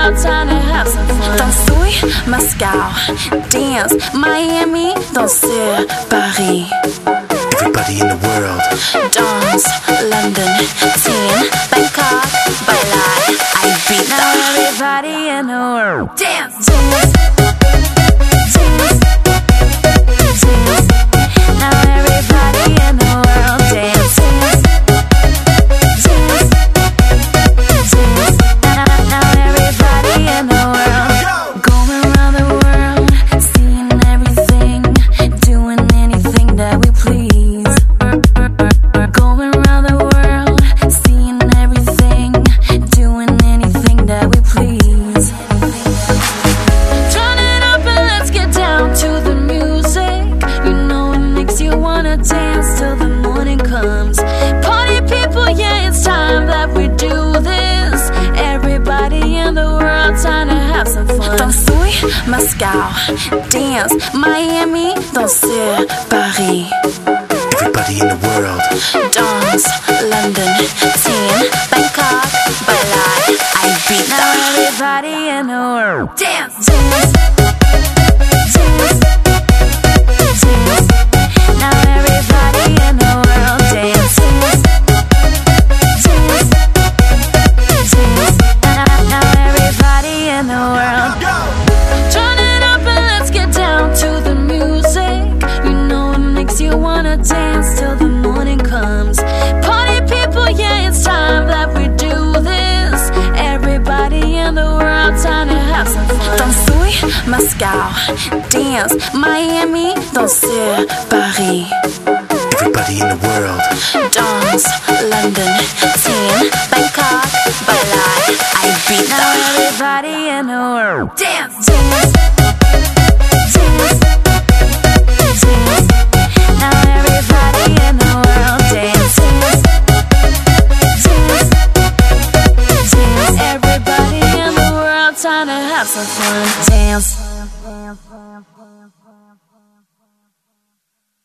world, time to have some fun. Dansouille, Moscow, dance, Miami, danser, Paris. Everybody in the world. Dance, London, Teen, Bangkok, Balai, I beat. Now everybody in the world. Dance, dance, dance, dance. Now everybody in the world. Dance, dance, dance, dance. Now everybody in the world. Going around the world, seeing everything, doing anything that we please. Going around the world, seeing everything, doing anything that we please. Turn it up and let's get down to the music. You know it makes you wanna dance till the morning comes. Party people, yeah, it's time that we do this. Everybody in the world, time to have some fun. Dansouille, Moscow, dance, Miami, danser, Paris. Everybody in the world. Dance, London, Teen, Bangkok, Balai, I beat. Now everybody in the world. Dance, dance, dance, dance. Now everybody in the world. Dance, dance, dance, dance. Now everybody in the world. Turn it up and let's get down to the music. You know it makes you wanna dance till the morning comes. Party people, yeah, it's time that we do this. Everybody in the world, time to have some fun. Dansouille, Moscow, dance, Miami, danser, Paris. Everybody in the world. Dance, London, Teen, Bangkok, Balai, I beat. Now everybody in the world. Dance, dance, dance, dance. Now everybody in the world. Dance, dance, dance, dance. Everybody in the world, time to have some fun. Dance.